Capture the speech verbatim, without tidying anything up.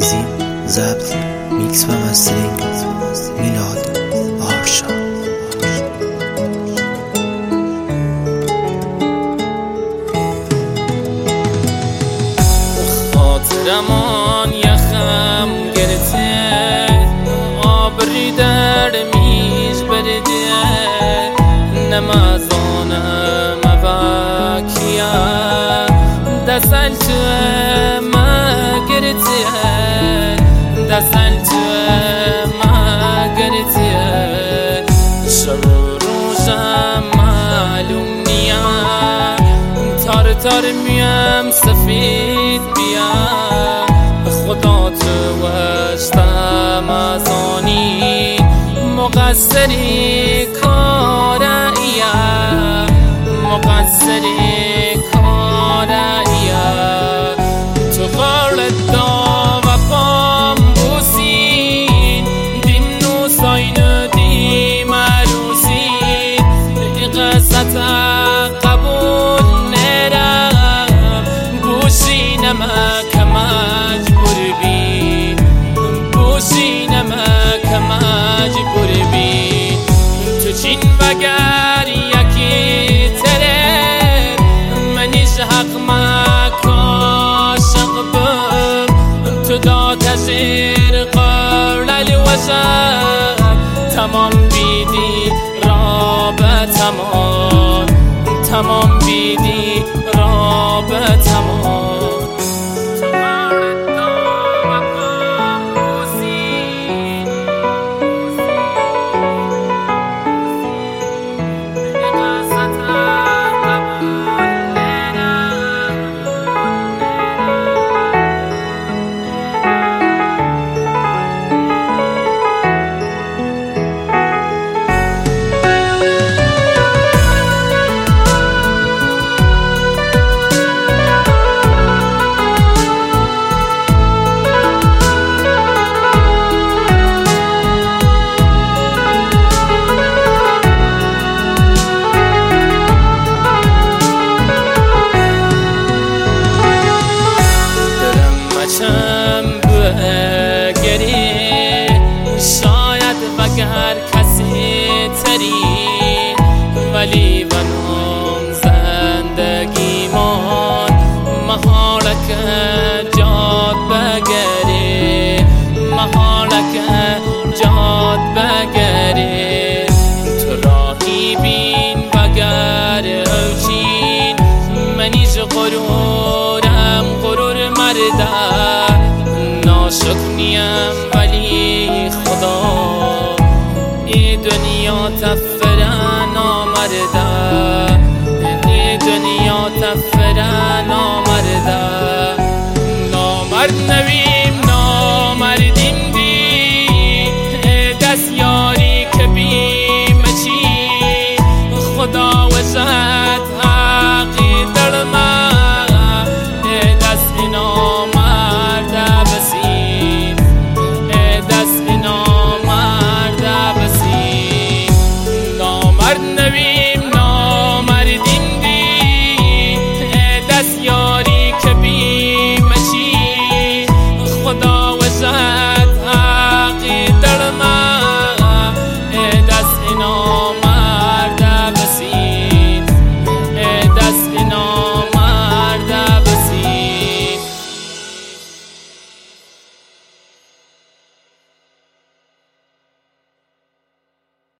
تنظیم، ضبط، میکس و مسترینگ میلاد آرشا. خاطرمان یخم گرفته آبری در میز برده نمازانم مواکیا دستن تو ما گرفته دستن تو ما گرفته شب روزم معلوم نیم تار تار میم سفید بیا خدا تو وشتم از آنی مقصری کاریا مقصری کاریا تو غارت دا و پام بوسین دیم نو ساین دیم عروسین قصت قبول نرم بوشینم که مجبور بی بوشینم که مجبور بی تو چین وگر یکی تره منیش حق مکاشق بم تو دا تشیر قرل وشق تمام بیدی رابط تمام تمام بیدی رابط تمام شاید وگر کسی تری ولی بنام زندگی من محالک جاد بگری محالک جاد بگری تو راهی بین وگر اوچین منیش غرورم غرور مرده ناشک نیم ولی خدا ای دنیا تفرن آمرده ای دنیا تفرن آمرده نامرد نوی